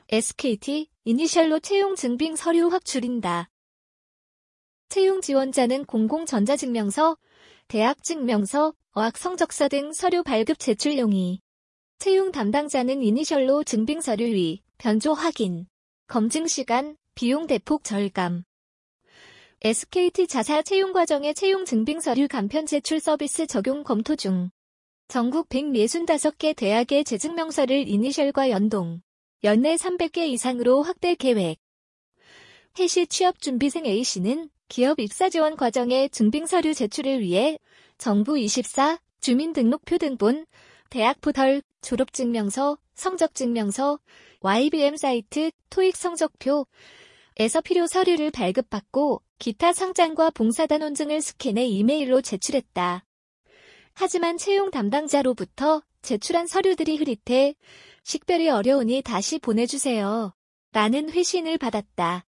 SKT 이니셜로 채용 증빙 서류 확 줄인다. 채용 지원자는 공공전자증명서, 대학증명서, 어학성적서 등 서류 발급 제출 용이. 채용 담당자는 이니셜로 증빙 서류 위, 변조 확인, 검증 시간, 비용 대폭 절감. SKT 자사 채용 과정의 채용 증빙 서류 간편 제출 서비스 적용 검토 중. 전국 165개 대학의 재증명서를 이니셜과 연동, 연내 300개 이상으로 확대 계획. 해시 취업준비생 A씨는 기업 입사 지원 과정의 증빙서류 제출을 위해 정부 24, 주민등록표 등본, 대학 포털, 졸업증명서, 성적증명서, YBM 사이트, 토익 성적표에서 필요 서류를 발급받고 기타 상장과 봉사단원증을 스캔해 이메일로 제출했다. 하지만 채용 담당자로부터 제출한 서류들이 흐릿해 식별이 어려우니 다시 보내주세요. 라는 회신을 받았다.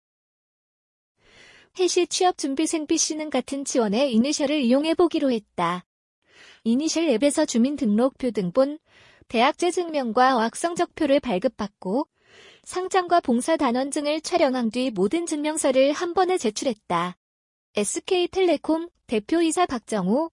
해시 취업준비생 B씨는 같은 지원에 이니셜을 이용해보기로 했다. 이니셜 앱에서 주민등록표 등본, 대학 재증명과 어학성적표를 발급받고 상장과 봉사단원증을 촬영한 뒤 모든 증명서를 한 번에 제출했다. SK텔레콤 대표이사 박정호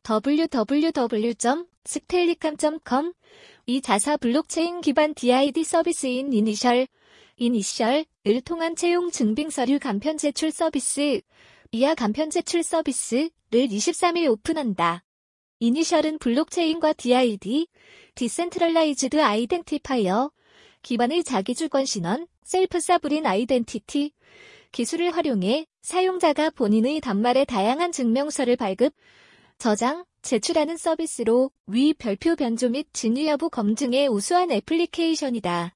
www.stellicam.com 이 자사 블록체인 기반 DID 서비스인 이니셜을 통한 채용 증빙 서류 간편 제출 서비스, 이하 간편 제출 서비스를 23일 오픈한다. 이니셜은 블록체인과 DID, 디센트럴라이즈드 아이덴티파이어, 기반의 자기주권 신원, 셀프 사브린 아이덴티티 기술을 활용해 사용자가 본인의 단말에 다양한 증명서를 발급, 저장, 제출하는 서비스로 위 별표 변조 및 진위 여부 검증의 우수한 애플리케이션이다.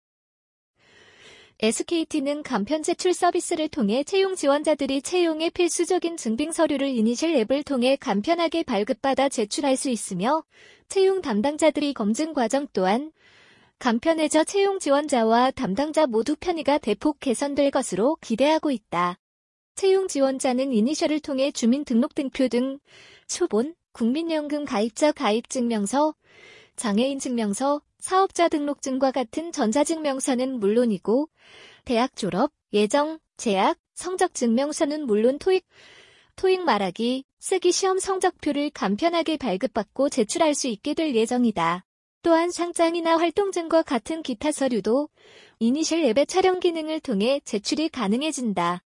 SKT는 간편 제출 서비스를 통해 채용 지원자들이 채용에 필수적인 증빙 서류를 이니셜 앱을 통해 간편하게 발급받아 제출할 수 있으며 채용 담당자들이 검증 과정 또한 간편해져 채용 지원자와 담당자 모두 편의가 대폭 개선될 것으로 기대하고 있다. 채용 지원자는 이니셜을 통해 주민등록등표 등 초본, 국민연금 가입자 가입증명서, 장애인 증명서, 사업자 등록증과 같은 전자증명서는 물론이고 대학 졸업, 예정, 재학, 성적증명서는 물론 토익 말하기, 쓰기 시험 성적표를 간편하게 발급받고 제출할 수 있게 될 예정이다. 또한 상장이나 활동증과 같은 기타 서류도 이니셜 앱의 촬영 기능을 통해 제출이 가능해진다.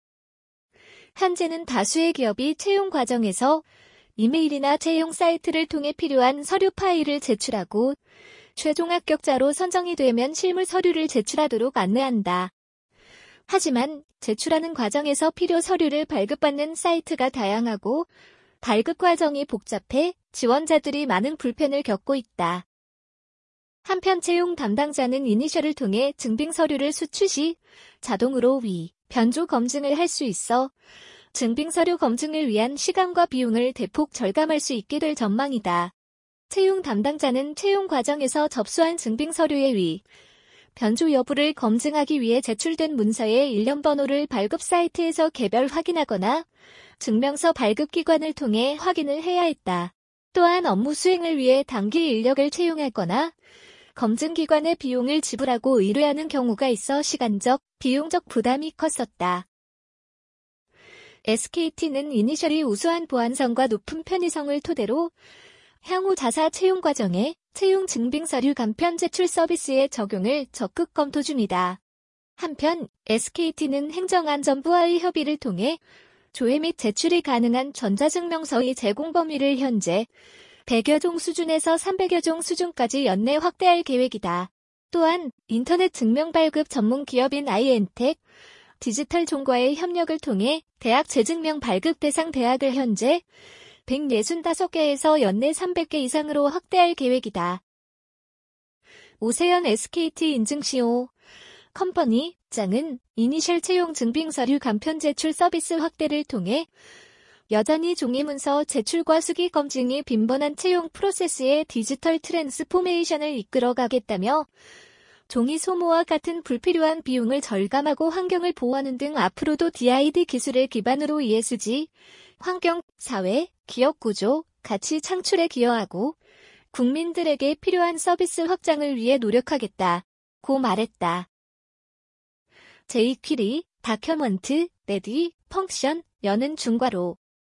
현재는 다수의 기업이 채용 과정에서 이메일이나 채용 사이트를 통해 필요한 서류 파일을 제출하고 최종 합격자로 선정이 되면 실물 서류를 제출하도록 안내한다. 하지만 제출하는 과정에서 필요 서류를 발급받는 사이트가 다양하고 발급 과정이 복잡해 지원자들이 많은 불편을 겪고 있다. 한편 채용 담당자는 이니셜을 통해 증빙 서류를 수취 시 자동으로 위, 변조 검증을 할 수 있어 증빙 서류 검증을 위한 시간과 비용을 대폭 절감할 수 있게 될 전망이다. 채용 담당자는 채용 과정에서 접수한 증빙 서류의 위, 변조 여부를 검증하기 위해 제출된 문서의 일련 번호를 발급 사이트에서 개별 확인하거나 증명서 발급 기관을 통해 확인을 해야 했다. 또한 업무 수행을 위해 단기 인력을 채용하거나 검증기관의 비용을 지불하고 의뢰하는 경우가 있어 시간적, 비용적 부담이 컸었다. SKT는 이니셜이 우수한 보안성과 높은 편의성을 토대로 향후 자사 채용 과정에 채용 증빙 서류 간편 제출 서비스의 적용을 적극 검토 중이다. 한편 SKT는 행정안전부와의 협의를 통해 조회 및 제출이 가능한 전자증명서의 제공 범위를 현재 100여 종 수준에서 300여 종 수준까지 연내 확대할 계획이다. 또한 인터넷 증명 발급 전문 기업인 IN텍, 디지털 종과의 협력을 통해 대학 재증명 발급 대상 대학을 현재 165개에서 연내 300개 이상으로 확대할 계획이다. 오세연 SKT 인증 CEO 컴퍼니 장은 이니셜 채용 증빙 서류 간편 제출 서비스 확대를 통해 여전히 종이 문서 제출과 수기 검증이 빈번한 채용 프로세스의 디지털 트랜스포메이션을 이끌어가겠다며 종이 소모와 같은 불필요한 비용을 절감하고 환경을 보호하는 등 앞으로도 DID 기술을 기반으로 ESG, 환경, 사회, 기업 구조, 가치 창출에 기여하고 국민들에게 필요한 서비스 확장을 위해 노력하겠다고 말했다. jQuery, 다큐먼트, 레디, 펑션, 여는 중괄호.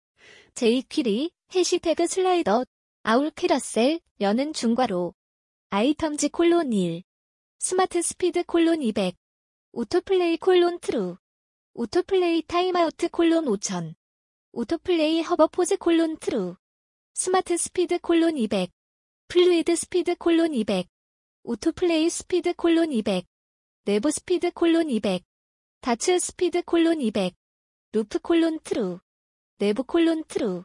jQuery, 해시태그 슬라이더, 아울 캐러셀, 여는 중괄호. 아이템즈 콜론 1. 스마트 스피드 콜론 200. 오토플레이 콜론 트루. 오토플레이 타임아우트 콜론 5000. 오토플레이 허버포즈 콜론 트루. 스마트 스피드 콜론 200. 플루이드 스피드 콜론 200. 오토플레이 스피드 콜론 200. 내부 스피드 콜론 200. 다츠 스피드 콜론 200. 루프 콜론 트루. 내부 콜론 트루.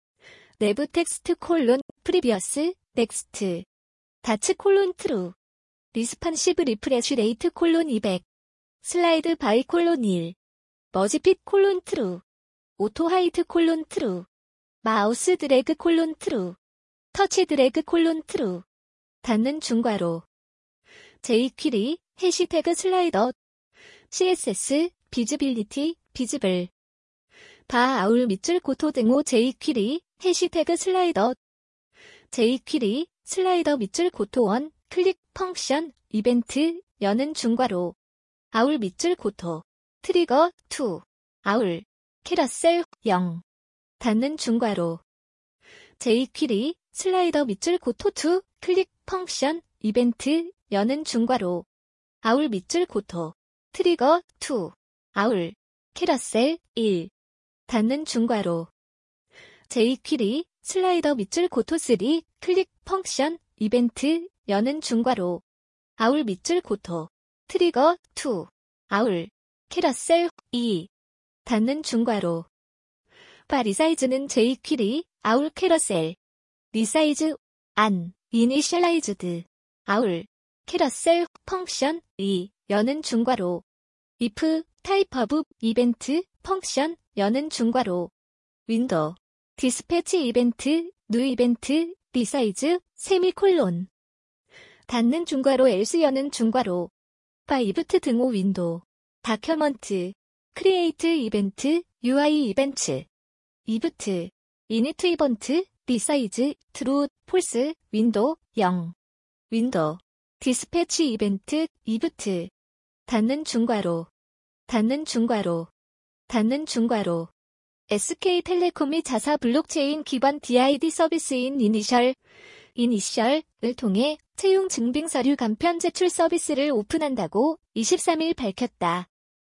내부 텍스트 콜론 프리비어스 넥스트. 다츠 콜론 트루. 리스판시브 리프레쉬 레이트 콜론 200. 슬라이드 바이 콜론 1. 머지핏 콜론 트루. 오토 하이트 콜론 트루. 마우스 드래그 콜론 트루. 터치 드래그 콜론 트루. 닫는 중괄호. jQuery, 해시태그 슬라이더. CSS, 비즈빌리티, 비즈블. 바 아울 밑줄 고토 등호 jQuery, 해시태그 슬라이더. jQuery, 슬라이더 밑줄 고토 1, 클릭, 펑션, 이벤트, 여는 중괄호. 아울 밑줄 고토. 트리거, 2. 아울. 캐러셀, 0. 닫는 중괄호. jQuery, 슬라이더 밑줄 고토 2, 클릭, 펑션, 이벤트, 여는 중괄호. 아울 밑줄 고토. 트리거, 2. 아울. 캐러셀, 1. 닫는 중괄호. jQuery, 슬라이더 밑줄 고토 3, 클릭, 펑션, 이벤트, 여는 중괄호. 아울 밑줄 고토. 트리거, 2. 아울. 캐러셀, 2. 닫는 중괄호. 바 리사이즈는 jQuery, 아울 캐러셀. 리사이즈, 안, 이니셜라이즈드. 아울. 캐러셀, 펑션, 2. 여는 중괄호. if, 타입 오브, 이벤트, 펑션, 여는 중괄호. 윈도우. 디스패치 이벤트, 뉴 이벤트, 리사이즈, 세미콜론. 닫는 중괄호 else 여는 중괄호. 바 이브트 등호 윈도우. 다큐먼트. 크리에이트 이벤트, UI 이벤트. 이브트. 이니트 이벤트, 리사이즈, 트루, 폴스, 윈도우, 0. 윈도우. 디스패치 이벤트, 이브트. 닫는 중괄호. 닫는 중괄호. 닫는 중괄호. SK텔레콤이 자사 블록체인 기반 DID 서비스인 이니셜을 통해 채용 증빙 서류 간편 제출 서비스를 오픈한다고 23일 밝혔다.